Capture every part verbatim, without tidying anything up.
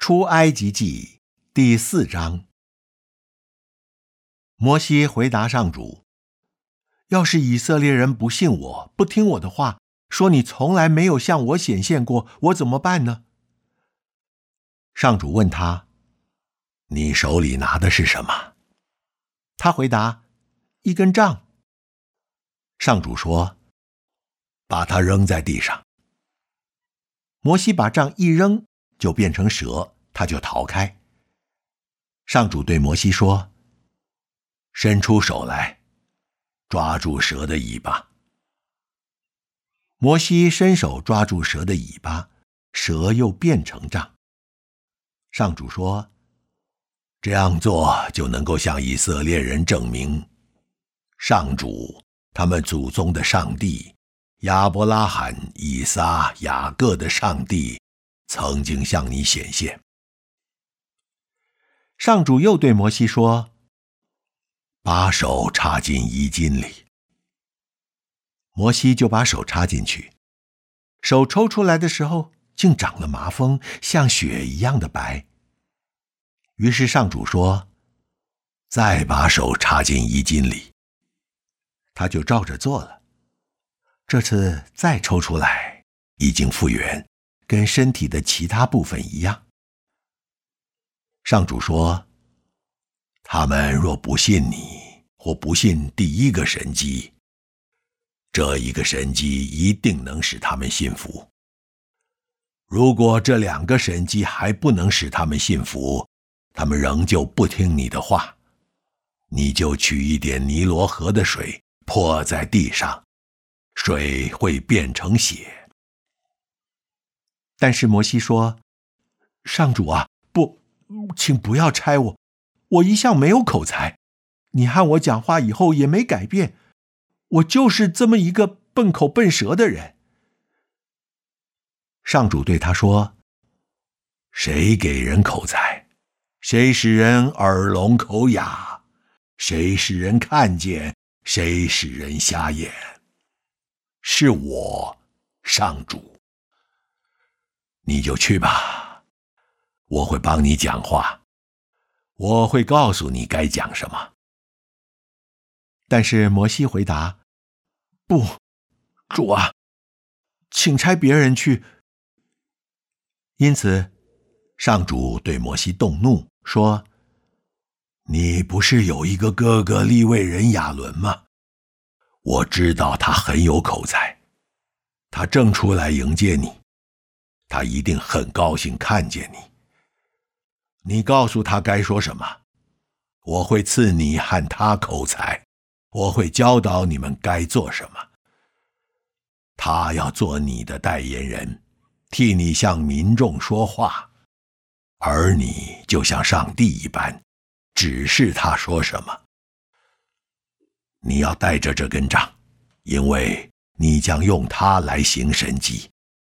出埃及记第四章。摩西回答上主：要是以色列人不信我，不听我的话，说你从来没有向我显现过，我怎么办呢？上主问他：你手里拿的是什么？他回答：一根杖。上主说：把它扔在地上。摩西把杖一扔，就变成蛇，他就逃开。上主对摩西说：伸出手来，抓住蛇的尾巴。摩西伸手抓住蛇的尾巴，蛇又变成杖。上主说：这样做就能够向以色列人证明，上主他们祖宗的上帝亚伯拉罕、以撒、雅各的上帝曾经向你显现。上主又对摩西说：把手插进衣襟里。摩西就把手插进去，手抽出来的时候，竟长了麻风，像雪一样的白。于是上主说：再把手插进衣襟里。他就照着做了。这次再抽出来，已经复原，跟身体的其他部分一样。上主说：他们若不信你，或不信第一个神迹，这一个神迹一定能使他们信服。如果这两个神迹还不能使他们信服，他们仍旧不听你的话，你就取一点尼罗河的水泼在地上，水会变成血。但是摩西说：上主啊，不，请不要拆我，我一向没有口才，你和我讲话以后也没改变，我就是这么一个笨口笨舌的人。上主对他说：谁给人口才？谁使人耳聋口哑？谁使人看见？谁使人瞎眼？是我，上主。你就去吧，我会帮你讲话，我会告诉你该讲什么。但是摩西回答：不，主啊，请差别人去。因此上主对摩西动怒，说：你不是有一个哥哥利未人亚伦吗？我知道他很有口才，他正出来迎接你，他一定很高兴看见你。你告诉他该说什么，我会赐你和他口才，我会教导你们该做什么。他要做你的代言人，替你向民众说话，而你就像上帝一般，指示他说什么。你要带着这根杖，因为你将用它来行神迹。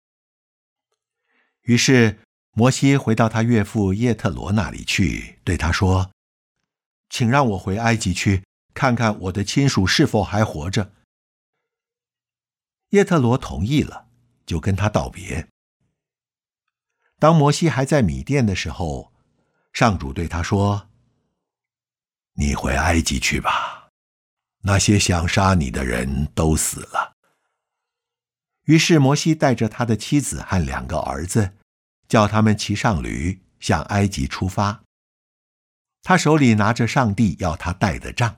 于是摩西回到他岳父叶特罗那里去，对他说：请让我回埃及去，看看我的亲属是否还活着。叶特罗同意了，就跟他道别。当摩西还在米甸的时候，上主对他说：你回埃及去吧，那些想杀你的人都死了。于是摩西带着他的妻子和两个儿子，叫他们骑上驴，向埃及出发。他手里拿着上帝要他带的杖。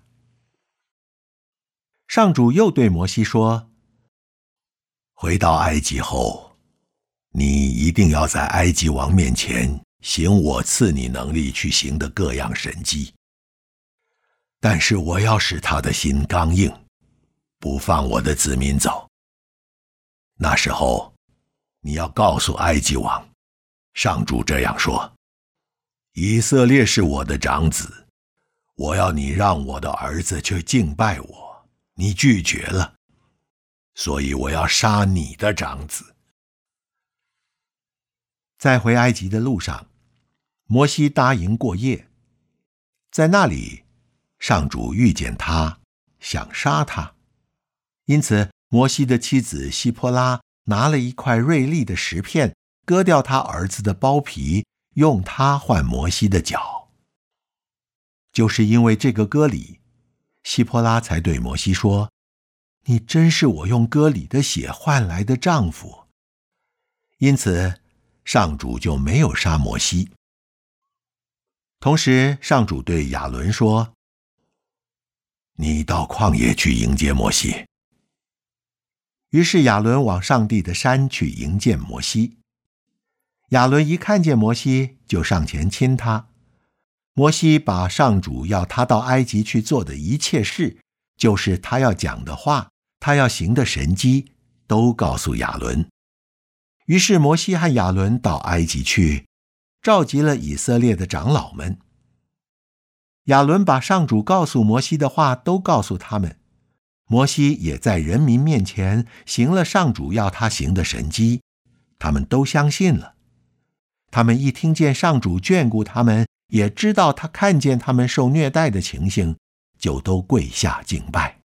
上主又对摩西说：回到埃及后，你一定要在埃及王面前行我赐你能力去行的各样神迹。但是我要使他的心刚硬，不放我的子民走。那时候，你要告诉埃及王，上主这样说：以色列是我的长子，我要你让我的儿子去敬拜我，你拒绝了，所以我要杀你的长子。在回埃及的路上，摩西搭营过夜，在那里上主遇见他，想杀他。因此摩西的妻子希波拉拿了一块锐利的石片，割掉他儿子的包皮， 用它换摩西的脚。就是因为这个割礼，希波拉才对摩西说：你真是我用割礼的血换来的丈夫。因此上主就没有杀摩西。同时上主对亚伦说：你到旷野去迎接摩西。于是亚伦往上帝的山去迎见摩西。亚伦一看见摩西，就上前亲他。摩西把上主要他到埃及去做的一切事，就是他要讲的话，他要行的神迹，都告诉亚伦。于是摩西和亚伦到埃及去，召集了以色列的长老们。亚伦把上主告诉摩西的话都告诉他们，摩西也在人民面前行了上主要他行的神迹，他们都相信了。他们一听见上主眷顾他们，也知道他看见他们受虐待的情形，就都跪下敬拜。